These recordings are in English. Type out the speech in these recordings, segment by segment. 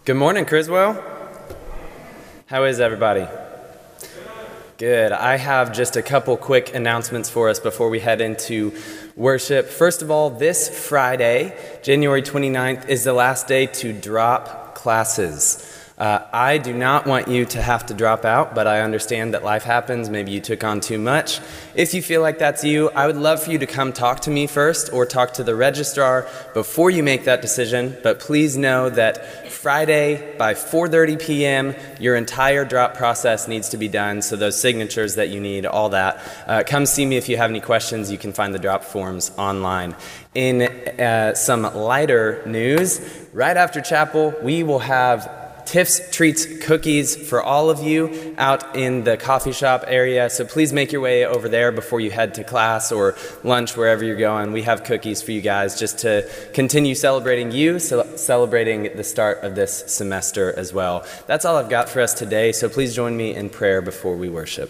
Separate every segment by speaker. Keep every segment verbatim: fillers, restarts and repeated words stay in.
Speaker 1: Good morning, Criswell. How is everybody? Good. I have just a couple quick announcements for us before we head into worship. First of all, this Friday, January twenty-ninth, is the last day to drop classes. Uh, I do not want you to have to drop out, but I understand that life happens. Maybe you took on too much. If you feel like that's you, I would love for you to come talk to me first or talk to the registrar before you make that decision. But please know that Friday by four thirty p.m., your entire drop process needs to be done. So those signatures that you need, all that. Uh, come see me if you have any questions. You can find the drop forms online. In uh, some lighter news, right after chapel, we will have Tiff's Treats cookies for all of you out in the coffee shop area. So please make your way over there before you head to class or lunch, wherever you're going. We have cookies for you guys just to continue celebrating you, ce- celebrating the start of this semester as well. That's all I've got for us today. So please join me in prayer before we worship.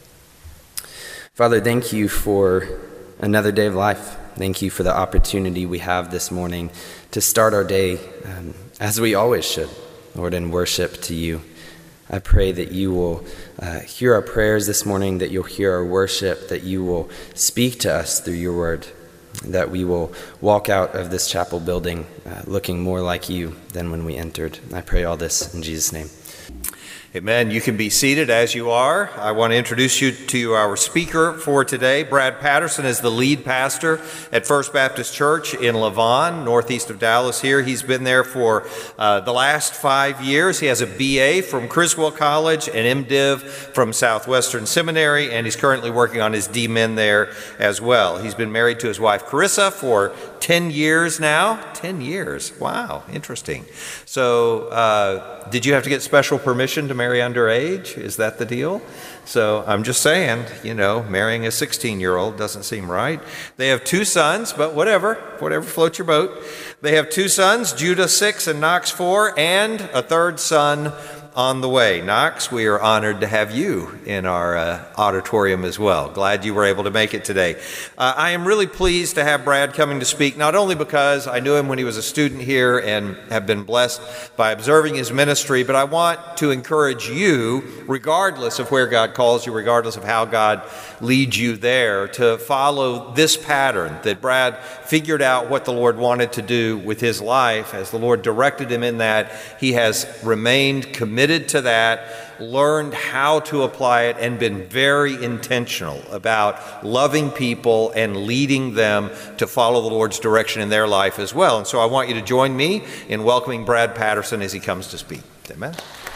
Speaker 1: Father, thank you for another day of life. Thank you for the opportunity we have this morning to start our day um, as we always should. Lord, in worship to you. I pray that you will uh, hear our prayers this morning, that you'll hear our worship, that you will speak to us through your word, that we will walk out of this chapel building uh, looking more like you than when we entered. I pray all this in Jesus' name.
Speaker 2: Amen. You can be seated as you are. I want to introduce you to our speaker for today. Brad Patterson is the lead pastor at First Baptist Church in Lavon, northeast of Dallas here. He's been there for uh, the last five years. He has a B A from Criswell College, an MDiv from Southwestern Seminary, and he's currently working on his D Min there as well. He's been married to his wife, Carissa, for ten years now. ten years. Wow. Interesting. So uh, did you have to get special permission to marry underage? Is that the deal? So I'm just saying, you know, marrying a sixteen-year-old doesn't seem right. They have two sons, but whatever, whatever floats your boat. They have two sons, Judah six and Knox four, and a third son on the way. Knox, we are honored to have you in our uh, auditorium as well. Glad you were able to make it today. Uh, I am really pleased to have Brad coming to speak, not only because I knew him when he was a student here and have been blessed by observing his ministry, but I want to encourage you, regardless of where God calls you, regardless of how God leads you there, to follow this pattern that Brad figured out what the Lord wanted to do with his life. As the Lord directed him in that, he has remained committed to that, learned how to apply it, and been very intentional about loving people and leading them to follow the Lord's direction in their life as well. And so I want you to join me in welcoming Brad Patterson as he comes to speak. Amen.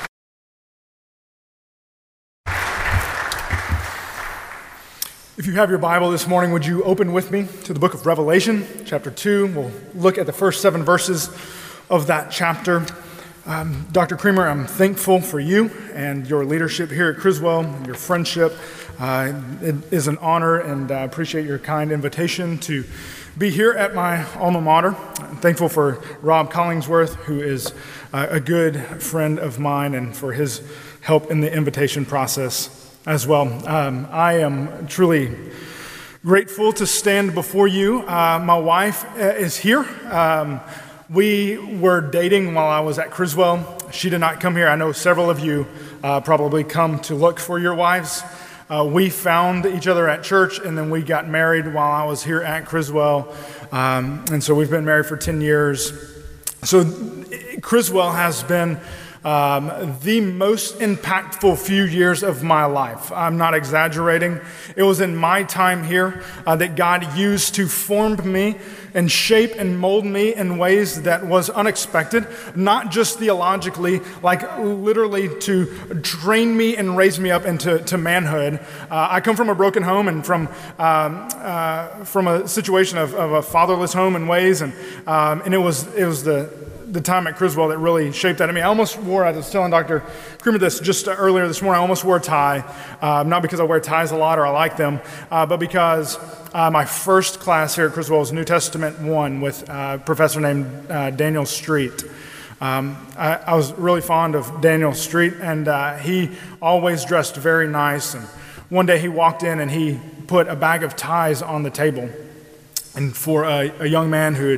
Speaker 3: If you have your Bible this morning, would you open with me to the book of Revelation, chapter two. We'll look at the first seven verses of that chapter. Um, Doctor Creamer, I'm thankful for you and your leadership here at Criswell, and your friendship. Uh, it is an honor, and I appreciate your kind invitation to be here at my alma mater. I'm thankful for Rob Collingsworth, who is uh, a good friend of mine, and for his help in the invitation process as well. Um, I am truly grateful to stand before you. Uh, my wife is here. Um, We were dating while I was at Criswell. She did not come here. I know several of you uh, probably come to look for your wives. Uh, we found each other at church, and then we got married while I was here at Criswell. Um, and so we've been married for ten years. So Criswell has been Um, the most impactful few years of my life. I'm not exaggerating. It was in my time here uh, that God used to form me and shape and mold me in ways that was unexpected, not just theologically, like literally to train me and raise me up into to manhood. Uh, I come from a broken home and from um, uh, from a situation of, of a fatherless home in ways, and um, and it was it was the the time at Criswell that really shaped that. I mean, I almost wore, I was telling Doctor Creamer this just earlier this morning, I almost wore a tie, uh, not because I wear ties a lot or I like them, uh, but because uh, my first class here at Criswell was New Testament one with a professor named uh, Daniel Street. Um, I, I was really fond of Daniel Street, and uh, he always dressed very nice. And one day he walked in and he put a bag of ties on the table. And for a, a young man who had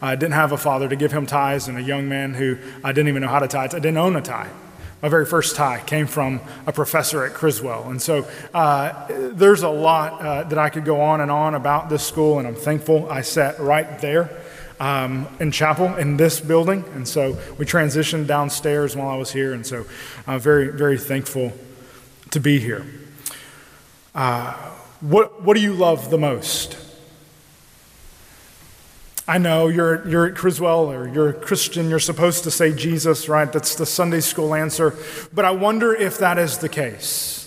Speaker 3: I didn't have a father to give him ties, and a young man who I didn't even know how to tie. I didn't own a tie. My very first tie came from a professor at Criswell. And so uh, there's a lot uh, that I could go on and on about this school, and I'm thankful I sat right there um, in chapel in this building. And so we transitioned downstairs while I was here, and so I'm very, very thankful to be here. Uh, what, what do you love the most? I know you're you're at Criswell or you're a Christian, you're supposed to say Jesus, right? That's the Sunday school answer. But I wonder if that is the case.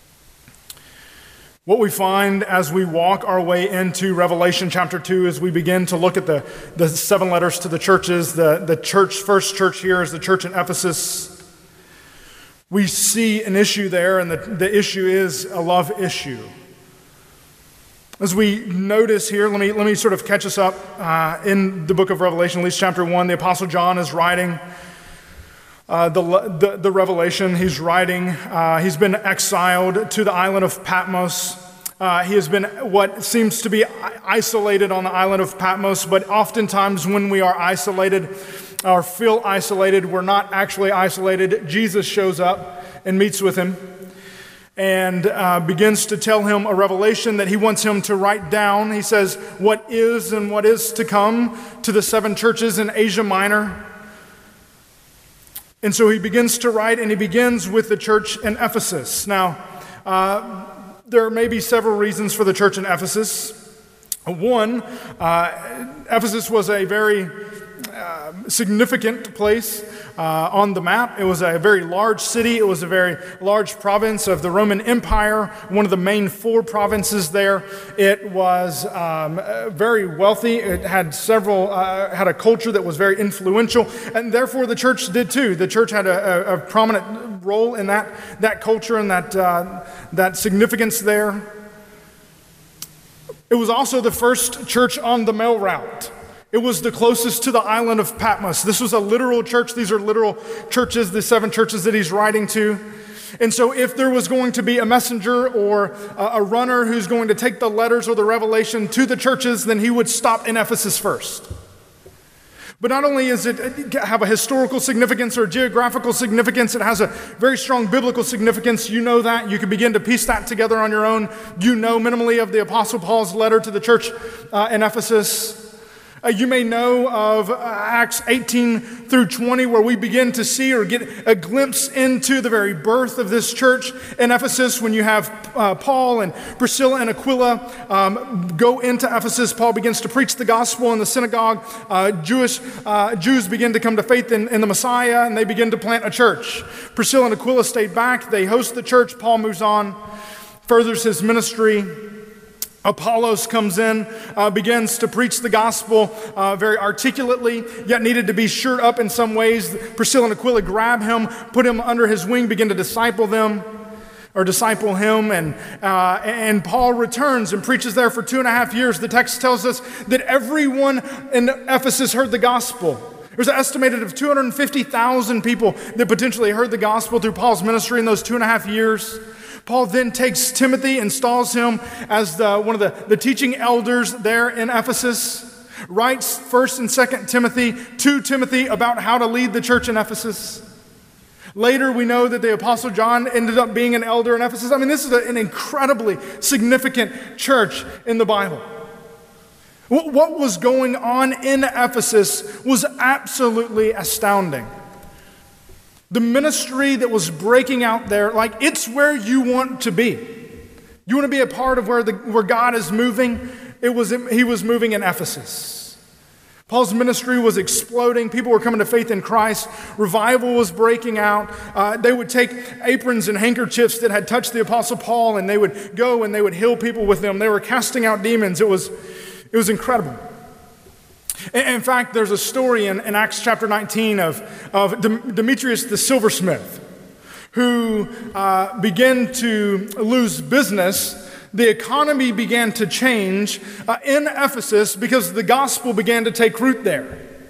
Speaker 3: What we find as we walk our way into Revelation chapter two, as we begin to look at the, the seven letters to the churches, the, the church, first church here is the church in Ephesus. We see an issue there, and the, the issue is a love issue. As we notice here, let me let me sort of catch us up uh, in the book of Revelation, at least chapter one. The Apostle John is writing uh, the, the the Revelation. He's writing. Uh, he's been exiled to the island of Patmos. Uh, he has been what seems to be isolated on the island of Patmos. But oftentimes, when we are isolated or feel isolated, we're not actually isolated. Jesus shows up and meets with him, and uh, begins to tell him a revelation that he wants him to write down. He says, what is and what is to come to the seven churches in Asia Minor. And so he begins to write, and he begins with the church in Ephesus. Now, uh, there may be several reasons for the church in Ephesus. One, uh, Ephesus was a very uh, significant place Uh, on the map. It was a very large city. It was a very large province of the Roman Empire, one of the main four provinces there. It was um, very wealthy. It had several, uh, had a culture that was very influential, and therefore the church did too. The church had a, a, a prominent role in that, that culture and that, uh, that significance there. It was also the first church on the mail route. It was the closest to the island of Patmos. This was a literal church. These are literal churches, the seven churches that he's writing to. And so if there was going to be a messenger or a runner who's going to take the letters or the revelation to the churches, then he would stop in Ephesus first. But not only does it have a historical significance or geographical significance, it has a very strong biblical significance. You know that. You can begin to piece that together on your own. You know minimally of the Apostle Paul's letter to the church uh, in Ephesus. Uh, you may know of uh, Acts eighteen through twenty, where we begin to see or get a glimpse into the very birth of this church in Ephesus. When you have uh, Paul and Priscilla and Aquila um, go into Ephesus, Paul begins to preach the gospel in the synagogue. Uh, Jewish uh, Jews begin to come to faith in, in the Messiah, and they begin to plant a church. Priscilla and Aquila stayed back. They host the church. Paul moves on, furthers his ministry. Apollos comes in, uh, begins to preach the gospel uh, very articulately, yet needed to be shored up in some ways. Priscilla and Aquila grab him, put him under his wing, begin to disciple them, or disciple him. And, uh, and Paul returns and preaches there for two and a half years. The text tells us that everyone in Ephesus heard the gospel. There's an estimated of two hundred fifty thousand people that potentially heard the gospel through Paul's ministry in those two and a half years. Paul then takes Timothy, installs him as the, one of the, the teaching elders there in Ephesus, writes First and Second Timothy to Timothy about how to lead the church in Ephesus. Later, we know that the Apostle John ended up being an elder in Ephesus. I mean, this is a, an incredibly significant church in the Bible. What was going on in Ephesus was absolutely astounding. The ministry that was breaking out there, like, it's where you want to be. You want to be a part of where the where God is moving. It was he was moving in Ephesus. Paul's ministry was exploding. People were coming to faith in Christ. Revival was breaking out. Uh, they would take aprons and handkerchiefs that had touched the Apostle Paul, and they would go and they would heal people with them. They were casting out demons. It was it was incredible. In fact, there's a story in, in Acts chapter nineteen of, of Demetrius the silversmith, who uh, began to lose business. The economy began to change uh, in Ephesus because the gospel began to take root there.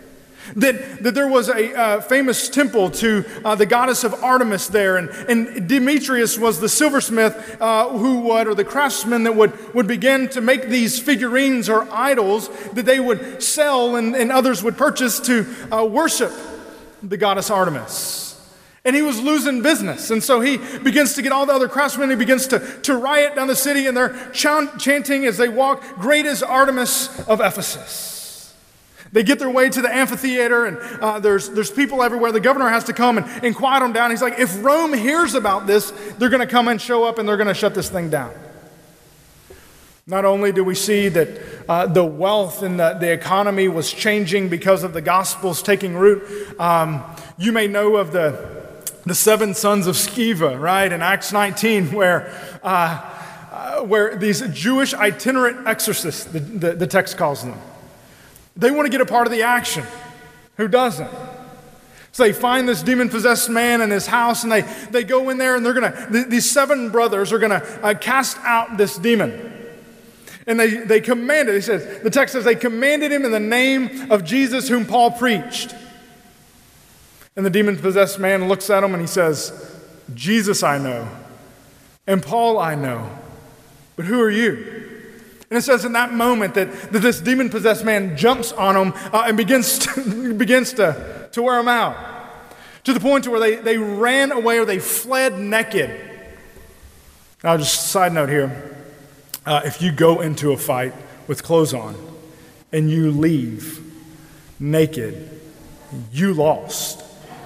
Speaker 3: That, that there was a uh, famous temple to uh, the goddess of Artemis there, and, and Demetrius was the silversmith uh, who would, or the craftsman that would, would begin to make these figurines or idols that they would sell and, and others would purchase to uh, worship the goddess Artemis. And he was losing business, and so he begins to get all the other craftsmen, he begins to, to riot down the city, and they're chant, chanting as they walk, "Great is Artemis of Ephesus." They get their way to the amphitheater, and uh, there's, there's people everywhere. The governor has to come and, and quiet them down. He's like, if Rome hears about this, they're going to come and show up, and they're going to shut this thing down. Not only do we see that uh, the wealth and the, the economy was changing because of the Gospels taking root, um, you may know of the, the seven sons of Sceva, right, in Acts nineteen, where, uh, uh, where these Jewish itinerant exorcists, the, the, the text calls them, they want to get a part of the action. Who doesn't? So they find this demon-possessed man in his house, and they, they go in there, and they're going to, th- these seven brothers are going to uh, cast out this demon. And they, they commanded, he says, the text says, they commanded him in the name of Jesus whom Paul preached. And the demon-possessed man looks at him and he says, "Jesus I know, and Paul I know, but who are you?" And it says in that moment that, that this demon-possessed man jumps on him uh, and begins to, begins to, to wear him out. To the point to where they, they ran away or they fled naked. Now just a side note here. Uh, if you go into a fight with clothes on and you leave naked, you lost.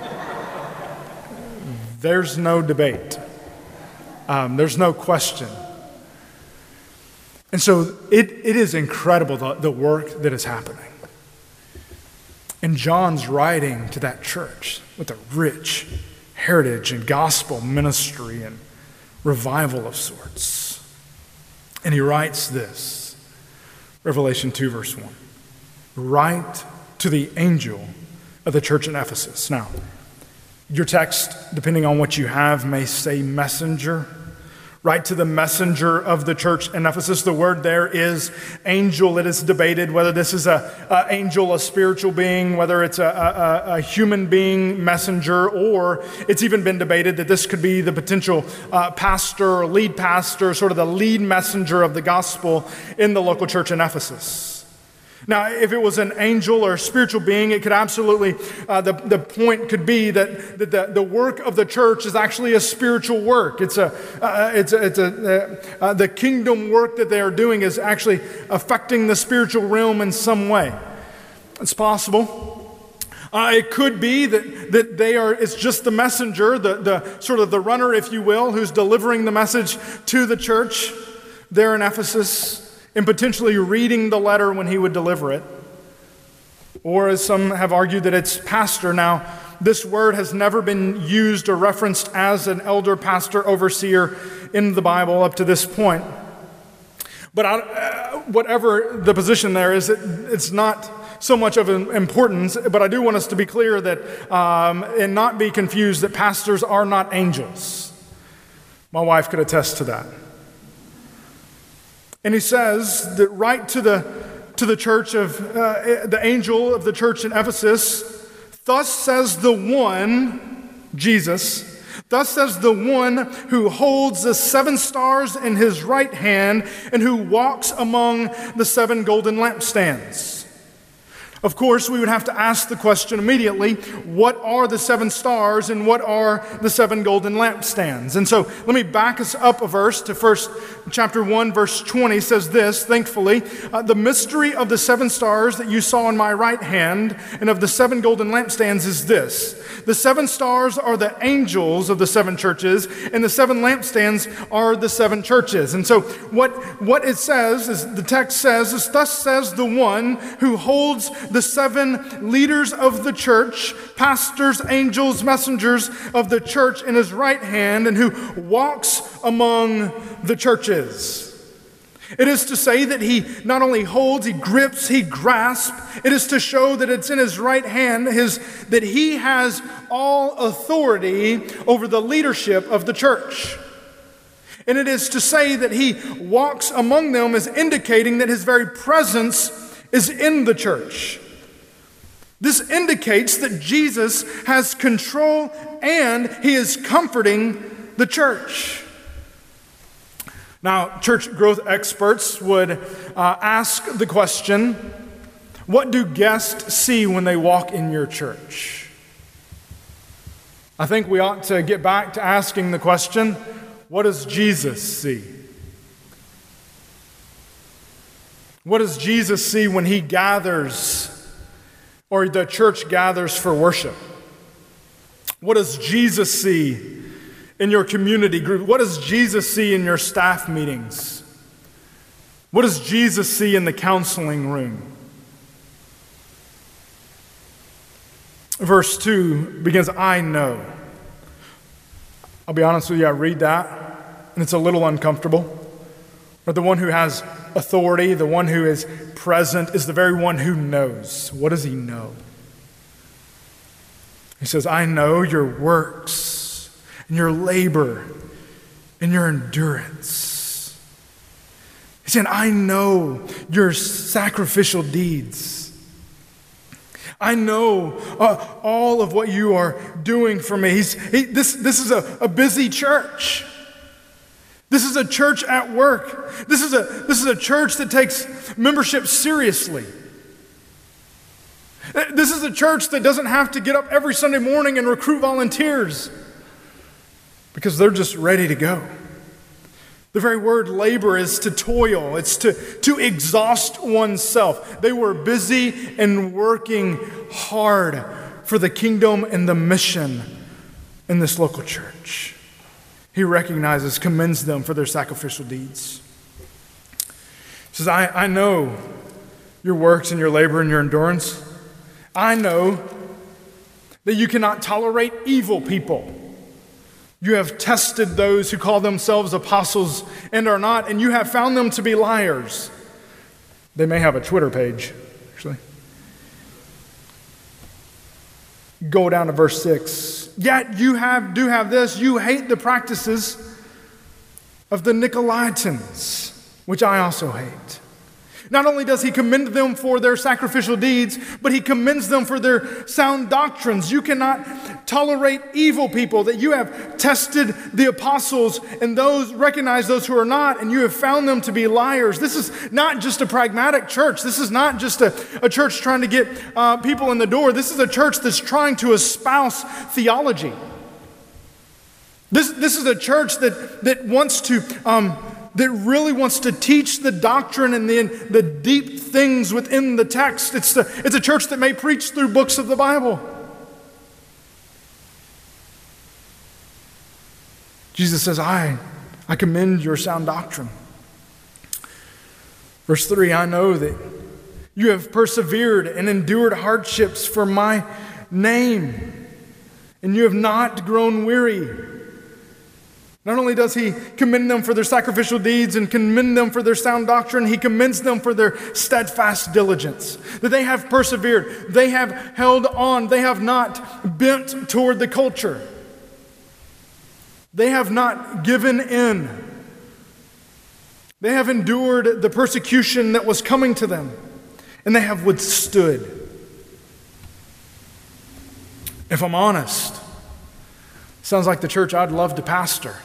Speaker 3: There's no debate. Um, there's no question. And so it, it is incredible, the, the work that is happening. And John's writing to that church with a rich heritage and gospel ministry and revival of sorts. And he writes this, Revelation two, verse one. "Write to the angel of the church in Ephesus." Now, your text, depending on what you have, may say messenger. Write to the messenger of the church in Ephesus. The word there is angel. It is debated whether this is a, a angel, a spiritual being, whether it's a, a, a human being messenger, or it's even been debated that this could be the potential uh, pastor or lead pastor, sort of the lead messenger of the gospel in the local church in Ephesus. Now, if it was an angel or a spiritual being, it could absolutely, uh, the, the point could be that, that the, the work of the church is actually a spiritual work. It's a, uh, it's a, it's a uh, uh, the kingdom work that they are doing is actually affecting the spiritual realm in some way. It's possible. Uh, it could be that, that they are, it's just the messenger, the, the sort of the runner, if you will, who's delivering the message to the church there in Ephesus, and potentially reading the letter when he would deliver it. Or as some have argued, that it's pastor. Now, this word has never been used or referenced as an elder, pastor, overseer in the Bible up to this point. But I, uh, whatever the position there is, it, it's not so much of an importance, but I do want us to be clear that, um, and not be confused, that pastors are not angels. My wife could attest to that. And he says that right to the to the church of uh, the angel of the church in Ephesus, "Thus says the one," Jesus, "thus says the one who holds the seven stars in his right hand and who walks among the seven golden lampstands." Of course, we would have to ask the question immediately, what are the seven stars and what are the seven golden lampstands? And so let me back us up a verse to first chapter one, verse twenty says this, thankfully, uh, "The mystery of the seven stars that you saw in my right hand and of the seven golden lampstands is this. The seven stars are the angels of the seven churches, and the seven lampstands are the seven churches." And so what, what it says, is the text says, is "Thus says the one who holds the seven leaders of the church, pastors, angels, messengers of the church in his right hand, and who walks among the churches." It is to say that he not only holds, he grips, he grasps. It is to show that it's in his right hand, his, that he has all authority over the leadership of the church. And it is to say that he walks among them, as indicating that his very presence is in the church. This indicates that Jesus has control and he is comforting the church. Now, church growth experts would uh, ask the question, what do guests see when they walk in your church? I think we ought to get back to asking the question, what does Jesus see? What does Jesus see when he gathers, or the church gathers for worship? What does Jesus see in your community group? What does Jesus see in your staff meetings? What does Jesus see in the counseling room? Verse two begins, I know. I'll be honest with you, I read that, and it's a little uncomfortable. But the one who has authority, the one who is present, is the very one who knows. What does he know? He says, I know your works and your labor and your endurance. He said, I know your sacrificial deeds. I know uh, all of what you are doing for me. He's, he, this, this is a, a busy church. This is a church at work. This is a, this is a church that takes membership seriously. This is a church that doesn't have to get up every Sunday morning and recruit volunteers because they're just ready to go. The very word labor is to toil. It's to, to exhaust oneself. They were busy and working hard for the kingdom and the mission in this local church. He recognizes, commends them for their sacrificial deeds. He says, I, I know your works and your labor and your endurance. I know that you cannot tolerate evil people. You have tested those who call themselves apostles and are not, and you have found them to be liars. They may have a Twitter page, actually. Go down to verse six. Yet you have do have this, you hate the practices of the Nicolaitans, which I also hate. Not only does he commend them for their sacrificial deeds, but he commends them for their sound doctrines. You cannot tolerate evil people, that you have tested the apostles and those, recognize those who are not, and you have found them to be liars. This is not just a pragmatic church. This is not just a, a church trying to get uh, people in the door. This is a church that's trying to espouse theology. This, this is a church that, that wants to... Um, that really wants to teach the doctrine and the, the deep things within the text. It's, the, it's a church that may preach through books of the Bible. Jesus says, I, I commend your sound doctrine. Verse three, I know that you have persevered and endured hardships for my name, and you have not grown weary. Not only does he commend them for their sacrificial deeds and commend them for their sound doctrine, he commends them for their steadfast diligence. That they have persevered, they have held on, they have not bent toward the culture. They have not given in. They have endured the persecution that was coming to them, and they have withstood. If I'm honest, sounds like the church I'd love to pastor.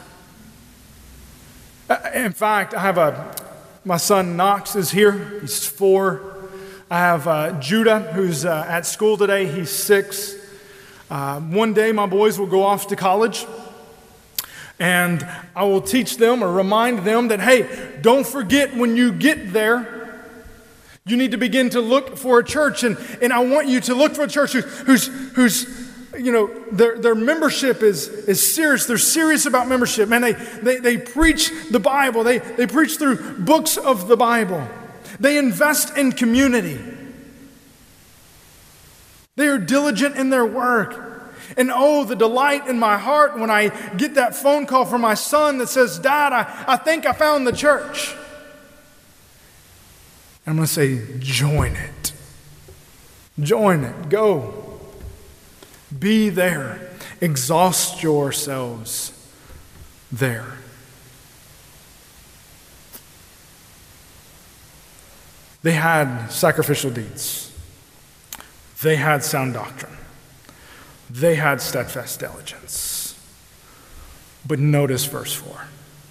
Speaker 3: In fact, I have a, my son Knox is here. He's four. I have uh, Judah, who's uh, at school today. He's six. Uh, one day my boys will go off to college, and I will teach them or remind them that, hey, don't forget when you get there, you need to begin to look for a church. And, and I want you to look for a church who, who's, who's you know, their, their membership is, is serious. They're serious about membership. Man, they, they, they preach the Bible. They, they preach through books of the Bible. They invest in community. They are diligent in their work. And oh, the delight in my heart when I get that phone call from my son that says, Dad, I, I think I found the church. And I'm going to say, join it. Join it. Go. Be there. Exhaust yourselves there. They had sacrificial deeds. They had sound doctrine. They had steadfast diligence. But notice verse four.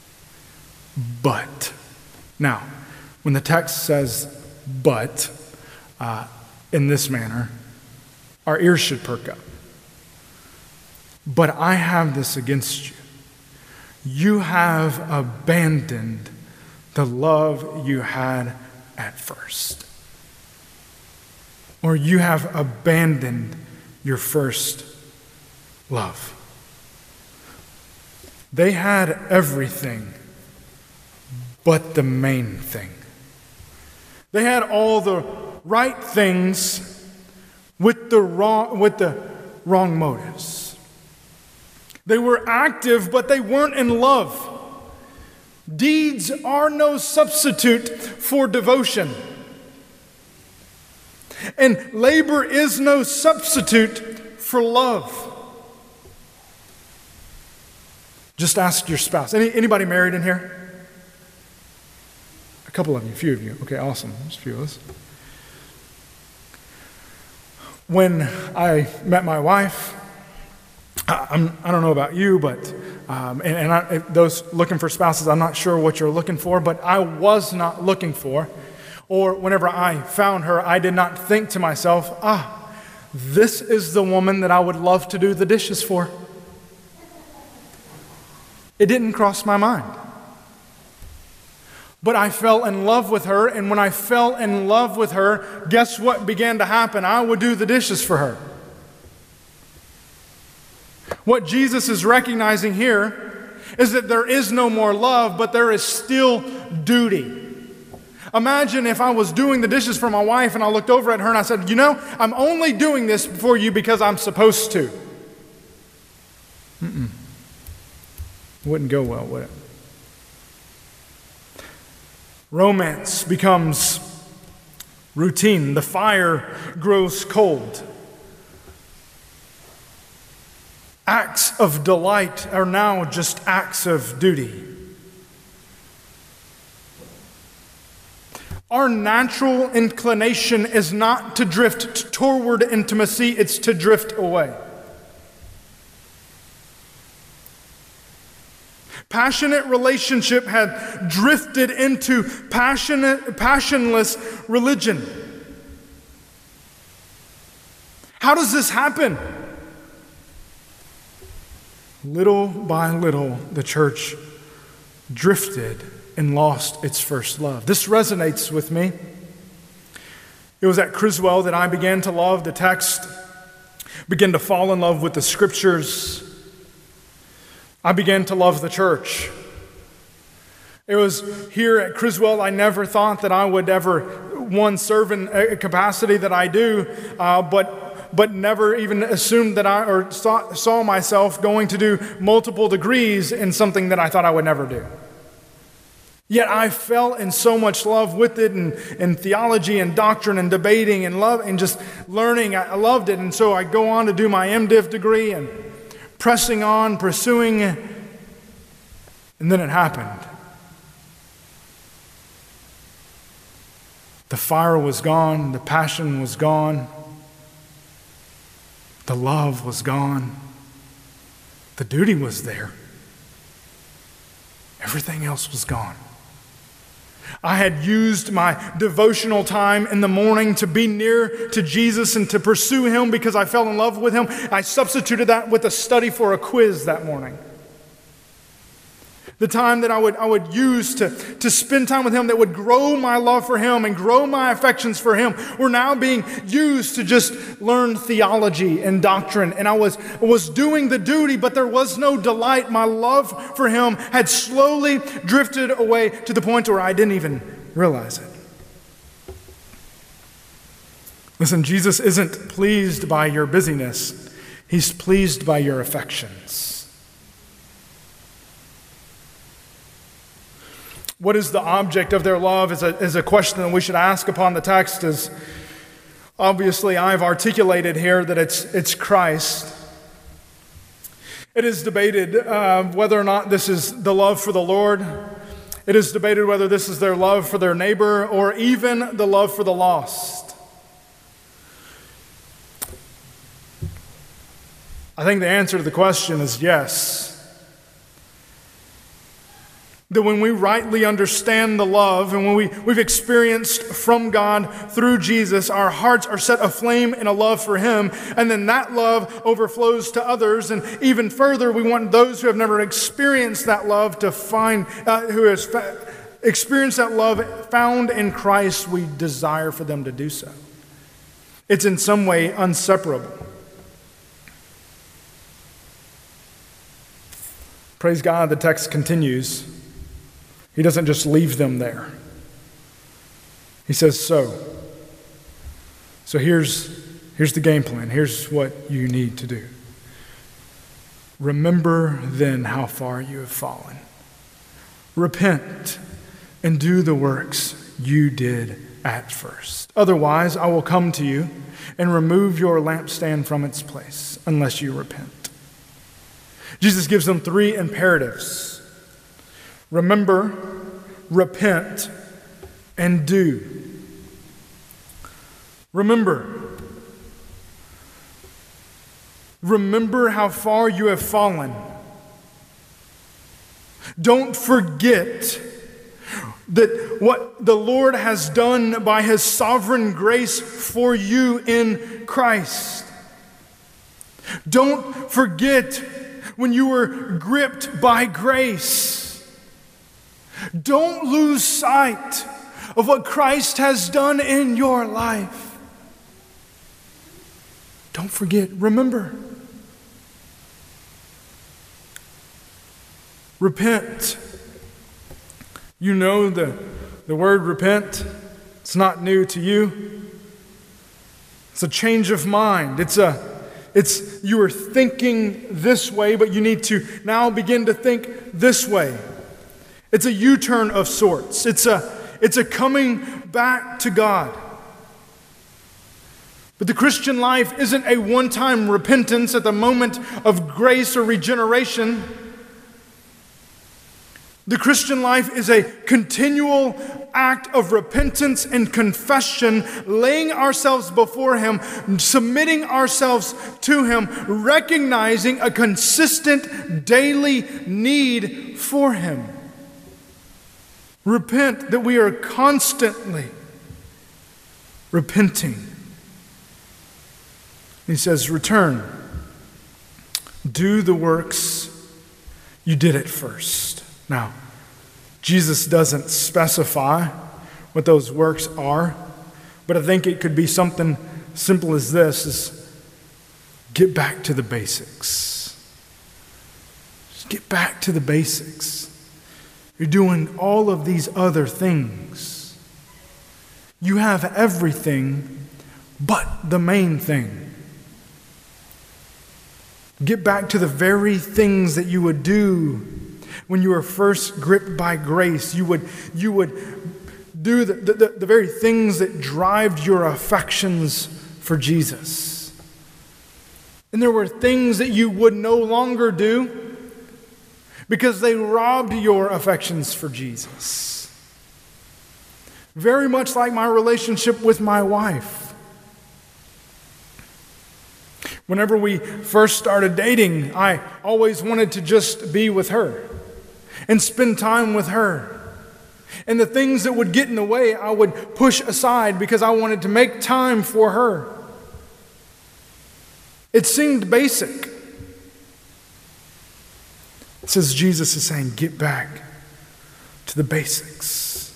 Speaker 3: But. Now, when the text says but uh, in this manner, our ears should perk up. But I have this against you. You have abandoned the love you had at first. Or you have abandoned your first love. They had everything but the main thing. They had all the right things with the wrong, with the wrong motives. They were active, but they weren't in love. Deeds are no substitute for devotion. And labor is no substitute for love. Just ask your spouse. Any, anybody married in here? A couple of you, a few of you. Okay, awesome. There's a few of us. When I met my wife, I, I'm, I don't know about you, but um, and, and I, those looking for spouses, I'm not sure what you're looking for, but I was not looking for. Or whenever I found her, I did not think to myself, ah, this is the woman that I would love to do the dishes for. It didn't cross my mind. But I fell in love with her, and when I fell in love with her, guess what began to happen? I would do the dishes for her. What Jesus is recognizing here is that there is no more love, but there is still duty. Imagine if I was doing the dishes for my wife and I looked over at her and I said, you know, I'm only doing this for you because I'm supposed to. Mm-mm. Wouldn't go well, would it? Romance becomes routine. The fire grows cold. Acts of delight are now just acts of duty. Our natural inclination is not to drift toward intimacy, it's to drift away. Passionate relationship had drifted into passionate, passionless religion. How does this happen? Little by little, the church drifted and lost its first love. This resonates with me. It was at Criswell that I began to love the text, began to fall in love with the scriptures. I began to love the church. It was here at Criswell I never thought that I would ever, one, serve in a capacity that I do, uh, but but never even assumed that I, or saw, saw myself going to do multiple degrees in something that I thought I would never do. Yet I fell in so much love with it, and, and theology and doctrine and debating and love and just learning. I, I loved it, and so I go on to do my MDiv degree and pressing on, pursuing, and then it happened. The fire was gone, the passion was gone, the love was gone, the duty was there. Everything else was gone. I had used my devotional time in the morning to be near to Jesus and to pursue Him because I fell in love with Him. I substituted that with a study for a quiz that morning. The time that I would, I would use to, to spend time with Him that would grow my love for Him and grow my affections for Him were now being used to just learn theology and doctrine. And I was, was doing the duty, but there was no delight. My love for Him had slowly drifted away to the point where I didn't even realize it. Listen, Jesus isn't pleased by your busyness. He's pleased by your affections. What is the object of their love is a, is a question that we should ask upon the text. Is obviously I've articulated here that it's, it's Christ. It is debated uh, whether or not this is the love for the Lord. It is debated whether this is their love for their neighbor or even the love for the lost. I think the answer to the question is yes. That when we rightly understand the love and when we, we've experienced from God through Jesus, our hearts are set aflame in a love for Him, and then that love overflows to others. And even further, we want those who have never experienced that love to find, uh, who has fa- experienced that love found in Christ, we desire for them to do so. It's in some way inseparable. Praise God, the text continues. He doesn't just leave them there. He says, so. So here's, here's the game plan. Here's what you need to do. Remember then how far you have fallen. Repent and do the works you did at first. Otherwise, I will come to you and remove your lampstand from its place unless you repent. Jesus gives them three imperatives. Remember, repent, and do. Remember. Remember how far you have fallen. Don't forget that what the Lord has done by His sovereign grace for you in Christ. Don't forget when you were gripped by grace. Don't lose sight of what Christ has done in your life. Don't forget, remember. Repent. You know the, the word repent. It's not new to you. It's a change of mind. It's a it's you are thinking this way, but you need to now begin to think this way. It's a U-turn of sorts. It's a, it's a coming back to God. But the Christian life isn't a one-time repentance at the moment of grace or regeneration. The Christian life is a continual act of repentance and confession, laying ourselves before Him, submitting ourselves to Him, recognizing a consistent daily need for Him. Repent, that we are constantly repenting. He says, return. Do the works you did at first. Now, Jesus doesn't specify what those works are, but I think it could be something simple as this, is get back to the basics. Just get back to the basics. You're doing all of these other things. You have everything but the main thing. Get back to the very things that you would do when you were first gripped by grace. You would, you would do the, the, the very things that drive your affections for Jesus. And there were things that you would no longer do because they robbed your affections for Jesus. Very much like my relationship with my wife. Whenever we first started dating, I always wanted to just be with her and spend time with her. And the things that would get in the way, I would push aside because I wanted to make time for her. It seemed basic. It says Jesus is saying, get back to the basics.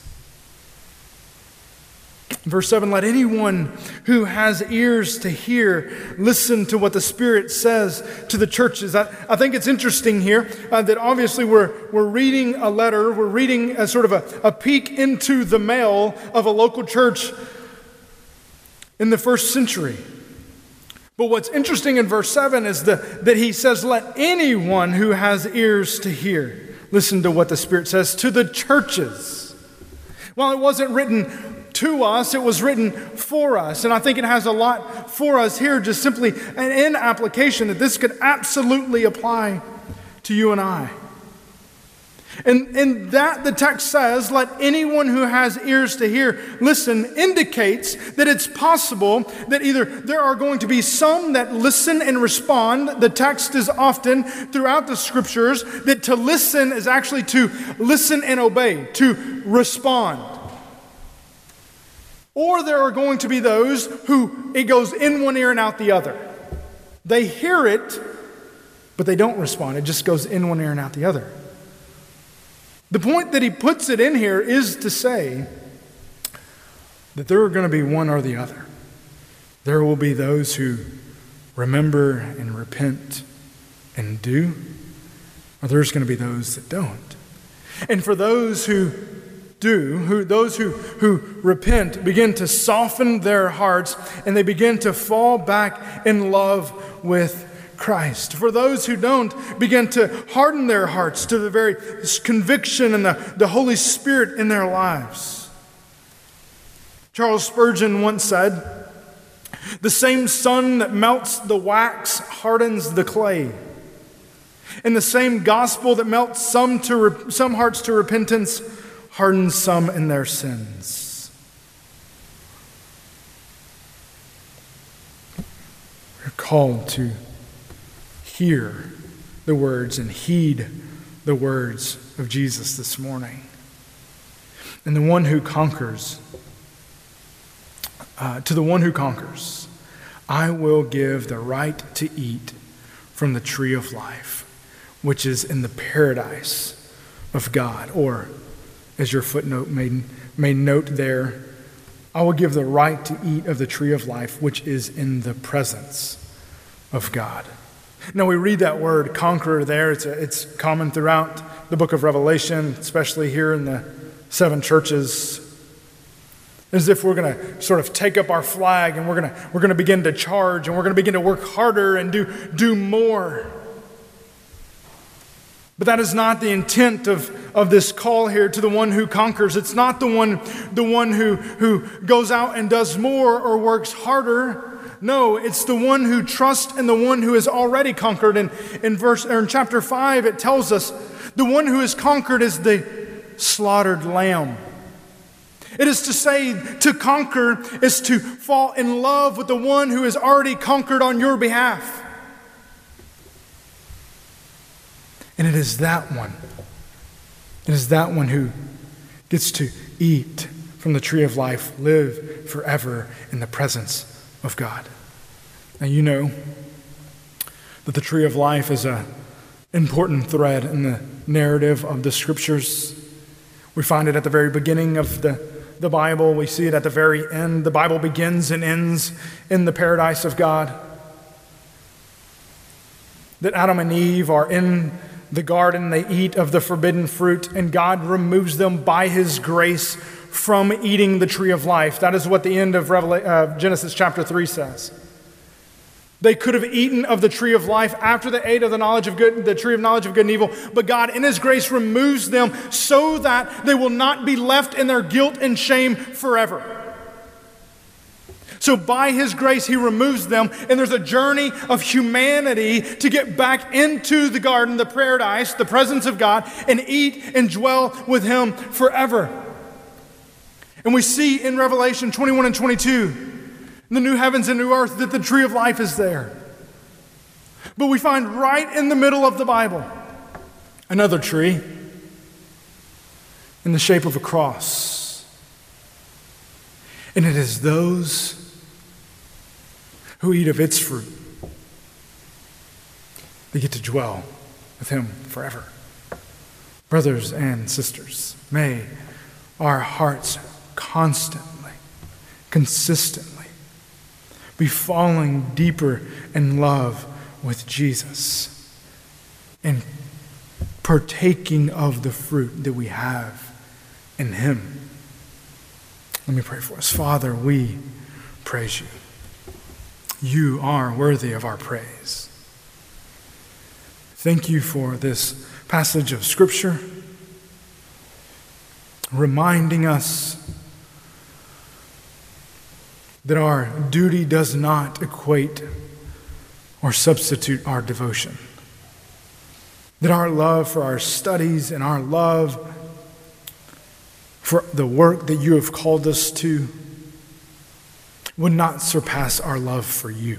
Speaker 3: Verse seven, let anyone who has ears to hear listen to what the Spirit says to the churches. I, I think it's interesting here uh, that obviously we're, we're reading a letter, we're reading a sort of a, a peek into the mail of a local church in the first century. But what's interesting in verse seven is the, that he says, let anyone who has ears to hear listen to what the Spirit says to the churches. Well, it wasn't written to us, it was written for us. And I think it has a lot for us here, just simply an in application that this could absolutely apply to you and I. And, and that, the text says, let anyone who has ears to hear listen, indicates that it's possible that either there are going to be some that listen and respond. The text is often throughout the scriptures that to listen is actually to listen and obey, to respond. Or there are going to be those who it goes in one ear and out the other. They hear it, but they don't respond. It just goes in one ear and out the other. The point that he puts it in here is to say that there are going to be one or the other. There will be those who remember and repent and do, or there's going to be those that don't. And for those who do, who those who, who repent begin to soften their hearts and they begin to fall back in love with Christ. For those who don't, begin to harden their hearts to the very conviction and the, the Holy Spirit in their lives. Charles Spurgeon once said, "The same sun that melts the wax hardens the clay. And the same gospel that melts some, to re- some hearts to repentance hardens some in their sins." We're called to hear the words and heed the words of Jesus this morning. And the one who conquers, uh, to the one who conquers, I will give the right to eat from the tree of life, which is in the paradise of God. Or, as your footnote may, may note there, I will give the right to eat of the tree of life, which is in the presence of God. Now we read that word conqueror there. It's, a, it's common throughout the book of Revelation, especially here in the seven churches. As if we're going to sort of take up our flag and we're going to we're going to begin to charge and we're going to begin to work harder and do, do more. But that is not the intent of, of this call here to the one who conquers. It's not the one, the one who, who goes out and does more or works harder. No, it's the one who trusts in the one who has already conquered. And in verse or in chapter five, it tells us the one who has conquered is the slaughtered lamb. It is to say, to conquer is to fall in love with the one who has already conquered on your behalf. And it is that one. It is that one who gets to eat from the tree of life, live forever in the presence of God. Now you know that the tree of life is an important thread in the narrative of the scriptures. We find it at the very beginning of the, the Bible. We see it at the very end. The Bible begins and ends in the paradise of God. That Adam and Eve are in the garden, they eat of the forbidden fruit, and God removes them by his grace from eating the tree of life. That is what the end of Revela- uh, Genesis chapter three says. They could have eaten of the tree of life after they ate of the knowledge of good, the tree of knowledge of good and evil, but God in his grace removes them so that they will not be left in their guilt and shame forever. So by his grace, he removes them, and there's a journey of humanity to get back into the garden, the paradise, the presence of God, and eat and dwell with him forever. And we see in Revelation twenty-one and twenty-two, in the new heavens and new earth, that the tree of life is there. But we find right in the middle of the Bible another tree in the shape of a cross. And it is those who eat of its fruit, they get to dwell with him forever. Brothers and sisters, may our hearts constantly, consistently be falling deeper in love with Jesus and partaking of the fruit that we have in him. Let me pray for us. Father, we praise you. You are worthy of our praise. Thank you for this passage of Scripture, reminding us that our duty does not equate or substitute our devotion. that our love for our studies and our love for the work that you have called us to would not surpass our love for you.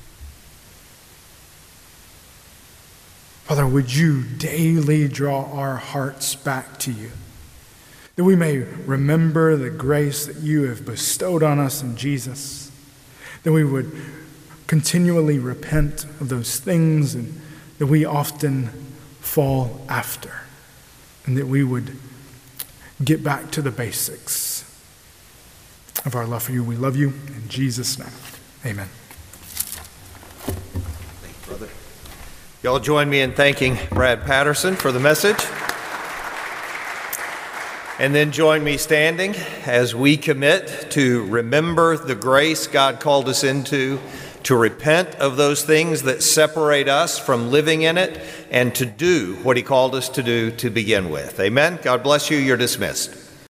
Speaker 3: Father, would you daily draw our hearts back to you, that we may remember the grace that you have bestowed on us in Jesus, that we would continually repent of those things and that we often fall after, and that we would get back to the basics of our love for you. We love you in Jesus' name. Amen.
Speaker 2: Thank you, brother. Y'all join me in thanking Brad Patterson for the message. And then join me standing as we commit to remember the grace God called us into, to repent of those things that separate us from living in it, and to do what he called us to do to begin with. Amen. God bless you. You're dismissed.